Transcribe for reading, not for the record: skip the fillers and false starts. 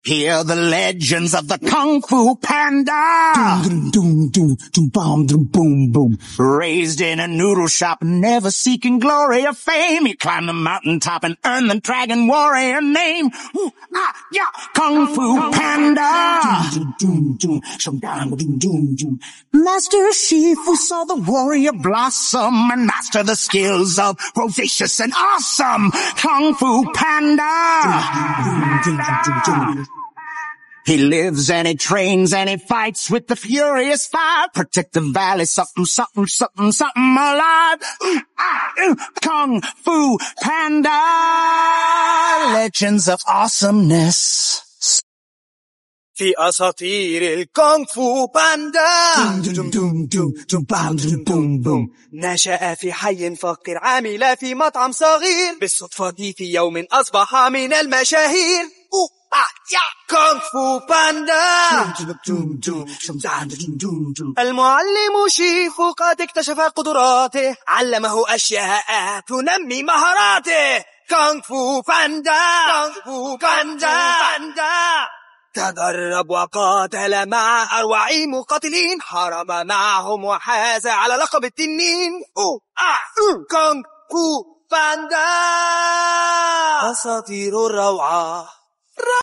Hear the legends of the Kung Fu Panda. Doom, doom, doom, doom, boom, doom, boom, boom. Raised in a noodle shop, never seeking glory or fame. He climbed the mountaintop and earned the Dragon Warrior name. Ooh, ah, yeah, Kung Fu Panda. Doom, doom, doom, doom, doom, doom, doom. Master Shifu saw the warrior blossom and master the skills of Rosacious and Awesome. Kung Fu Panda. He lives and he trains and he fights with the Furious Five. Protect the valley, something, something, something, something alive. Kung Fu Panda. Legends of awesomeness. في أساطير الكونغ فو باندا نشأ في حي فقير عامل في مطعم صغير بالصدفة في يوم أصبح من المشاهير كونغ فو باندا المعلم شيفو قد اكتشف قدراته علمه أشياء تنمي مهاراته كونغ فو باندا تدرب وقاتل مع أروع مقاتلين حارب معهم وحاز على لقب التنين كونغ فو باندا أساطير الروعة